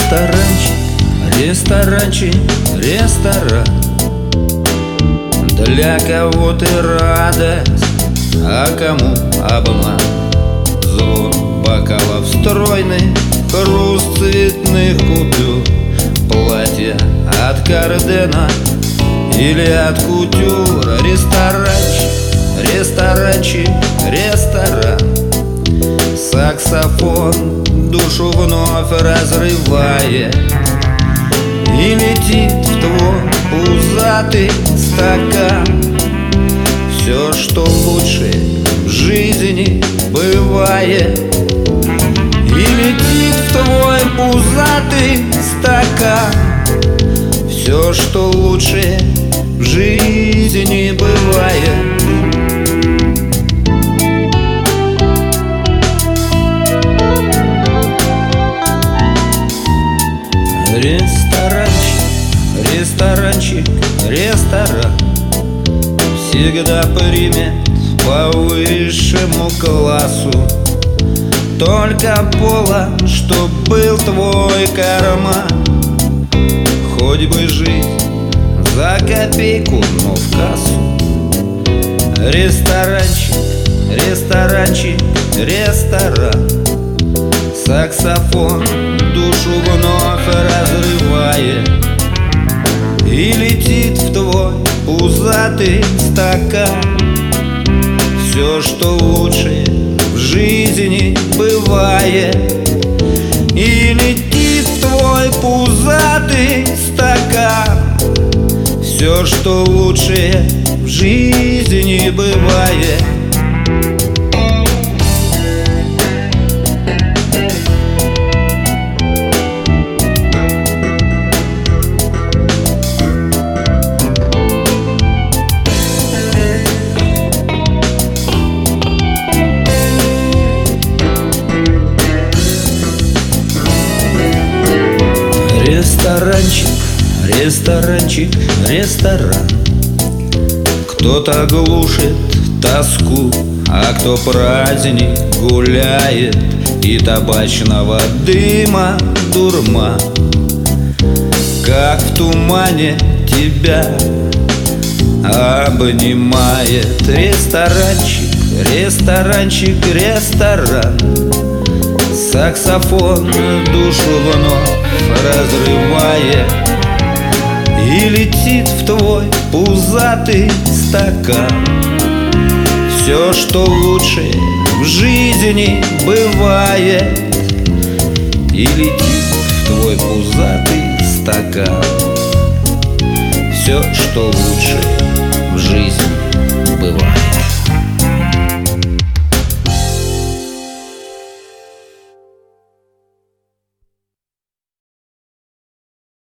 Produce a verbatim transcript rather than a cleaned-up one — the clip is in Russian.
Ресторанчик, ресторанчик, ресторан. Для кого-то радость, а кому обман. Звон бокалов стройный, хруст цветных купюр, платье от Кардена или от кутюра. Ресторанчик, ресторанчик, ресторан. Саксофон душу вновь разрывает и летит в твой пузатый стакан. Все, что лучше в жизни бывает, и летит в твой пузатый стакан. Все, что лучше в жизни бывает. Ресторанчик, ресторанчик, ресторан всегда примет по высшему классу. Только пола, чтоб был твой карман. Хоть бы жить за копейку, но в кассу. Ресторанчик, ресторанчик, ресторан. Саксофон душу вновь разрывает и летит в твой пузатый стакан. Все, что лучше в жизни бывает, и летит в твой пузатый стакан. Все, что лучше в жизни бывает. Ресторанчик, ресторанчик, ресторан. Кто-то глушит тоску, а кто праздник гуляет, и табачного дыма дурман. Как в тумане тебя обнимает. Ресторанчик, ресторанчик, ресторан. Саксофон душу вновь разрывает и летит в твой пузатый стакан. Все, что лучше в жизни бывает, и летит в твой пузатый стакан. Все, что лучше в жизни